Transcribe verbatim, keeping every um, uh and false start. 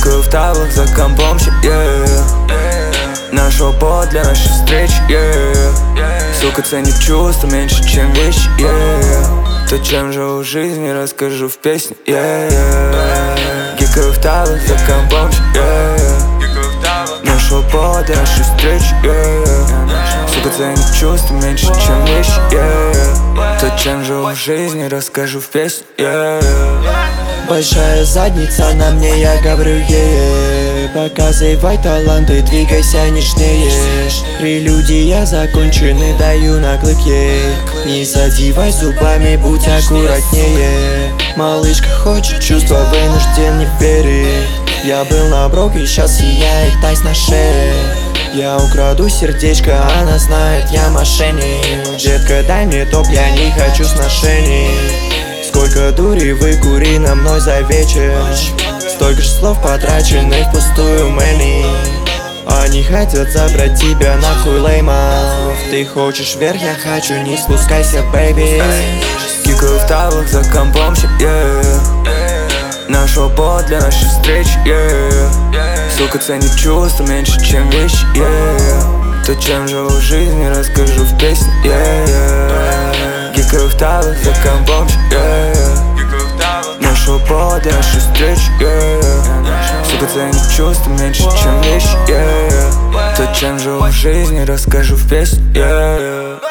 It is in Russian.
Гикаю в таблах за компом, yeah. Нашел повод для нашей встречи, yeah. Сука ценит чувства меньше, чем вещи, yeah. То, чем живу в жизни, расскажу в песне, yeah. Гикаю в таблах за компом, yeah. Нашел повод для нашей встречи, yeah. Сука ценит чувства меньше, чем вещи, yeah. То, чем живу в жизни, расскажу в песне, yeah. Большая задница на мне, я говорю, е показывай таланты, двигайся нежнее. Прелюдия закончены, даю наглык ей. Не задевай зубами, будь аккуратнее. Малышка хочет чувства, вынужден не верить. Я был на броке, сейчас сияет тайс на шее. Я украду сердечко, она знает, я мошенник. Детка, дай мне топ, я не хочу сношений. Сколько дури выкури на мной за вечер. Столько же слов потраченных впустую, мэни. Они хотят забрать тебя нахуй, леймов. Ты хочешь вверх, я хочу, не спускайся, бэйби. Гикаю в таблах за компом, yeah. Нашел повод для нашей встречи, yeah. Сука ценит чувства меньше, чем вещи, yeah. То, чем живу в жизни, расскажу в песне, yeah. Гикаю в таблах за компом, yeah. Нашел повод для нашей встречи, yeah. Сука ценит чувства меньше, чем вещи, yeah. То, чем живу в жизни, расскажу в песне, yeah.